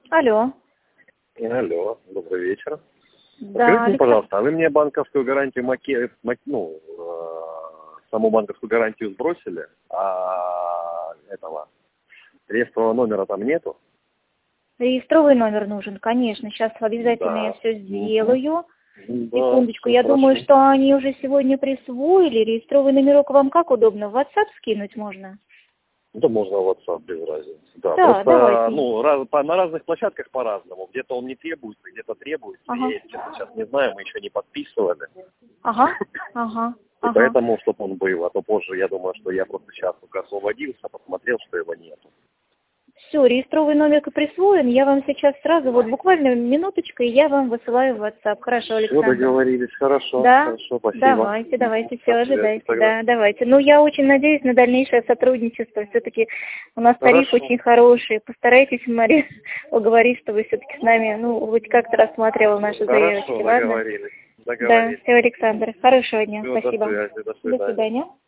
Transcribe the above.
Алло. Алло, добрый вечер. Да, Скажите мне, пожалуйста, а вы мне банковскую гарантию, саму банковскую гарантию сбросили, а этого реестрового номера там нету? Реестровый номер нужен, конечно. Сейчас обязательно я Да. все сделаю. Да, Секундочку, всё я думаю, хорошо. что они уже сегодня присвоили. Реестровый номерок вам как удобно? В WhatsApp скинуть можно? Да можно в WhatsApp без разницы. Да, Да, просто давайте. на разных площадках по-разному. Где-то он не требуется, где-то требуется. Ага. Я, честно, сейчас не знаю, мы еще не подписывали. Ага. Ага. И Ага. поэтому, чтобы он был, а то позже, я думаю, что я просто сейчас только освободился, посмотрел, что его нету. Все, реестровый номер присвоен. Я вам сейчас сразу, вот буквально минуточкой, я вам высылаю в WhatsApp. Хорошо, Все, Александр? договорились, хорошо. Да? Хорошо, спасибо. Давайте, все, До связи ожидайте. тогда. Да, давайте. Ну, я очень надеюсь на дальнейшее сотрудничество. Все-таки у нас тариф Хорошо. очень хороший. Постарайтесь, Мария, уговорить, чтобы все-таки с нами, хоть как-то рассматривал наши заявочки. Хорошо, Ладно? договорились. Да, все, Александр. Хорошего дня. Всё, Спасибо. до связи, до До свидания. свидания.